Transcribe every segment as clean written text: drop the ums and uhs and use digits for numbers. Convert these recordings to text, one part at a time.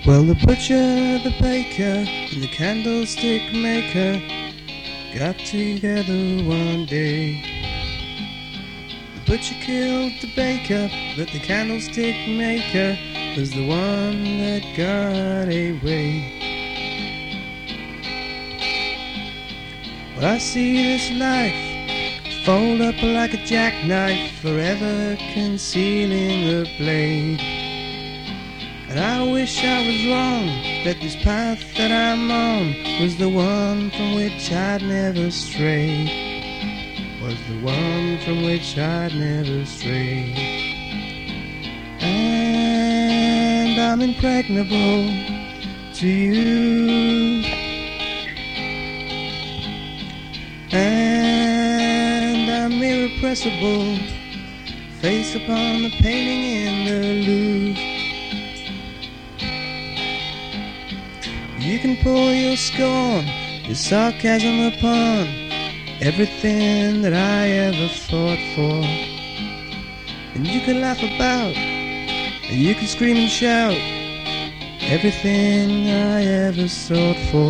Well, the butcher, the baker, and the candlestick maker got together one day. The butcher killed the baker, but the candlestick maker was the one that got away. Well, I see this life fold up like a jackknife, forever concealing the blade. And I wish I was wrong, that this path that I'm on was the one from which I'd never stray. Was the one from which I'd never stray. And I'm impregnable to you, and I'm irrepressible, face upon the painting in the Louvre. You can pour your scorn, your sarcasm upon everything that I ever fought for. And you can laugh about, and you can scream and shout everything I ever sought for.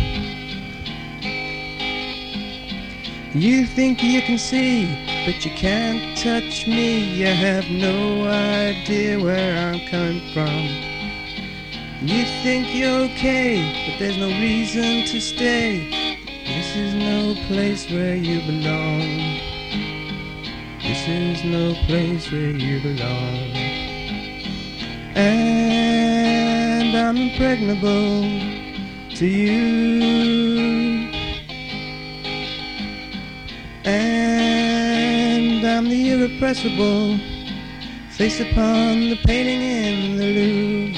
You think you can see, but you can't touch me. You have no idea where I'm coming from. You think you're okay, but there's no reason to stay. This is no place where you belong. This is no place where you belong. And I'm impregnable to you, and I'm the irrepressible, face upon the painting in the Louvre.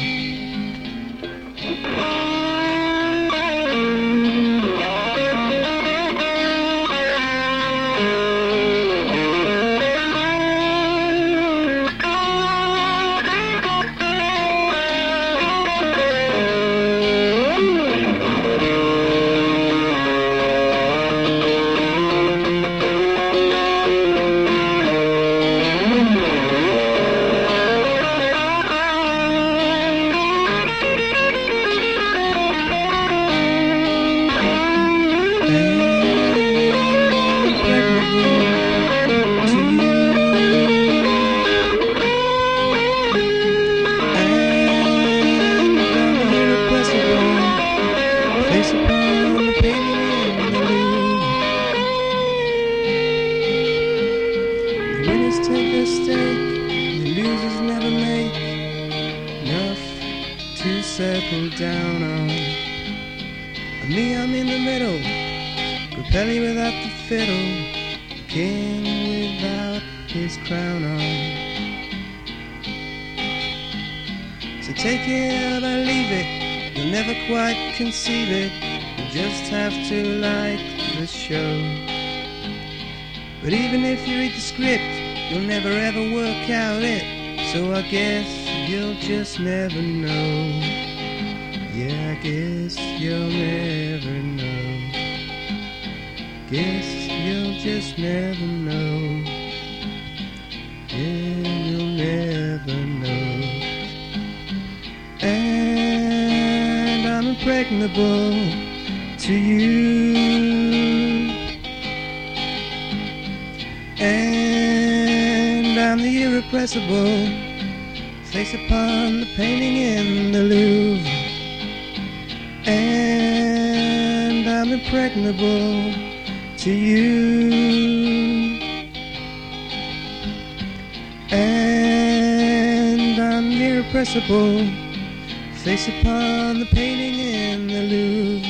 Take their stake, the losers never make enough to settle down on. And me, I'm in the middle, Grappelli without the fiddle, king without his crown on. So take it or leave it, you'll never quite conceive it, you just have to like the show. But even if you read the script, you'll never ever work out it, so I guess you'll just never know. Yeah, I guess you'll never know. Guess you'll just never know. Yeah, you'll never know. And I'm impregnable to you, and I'm the irrepressible, face upon the painting in the Louvre. And I'm impregnable to you, and I'm irrepressible, face upon the painting in the Louvre.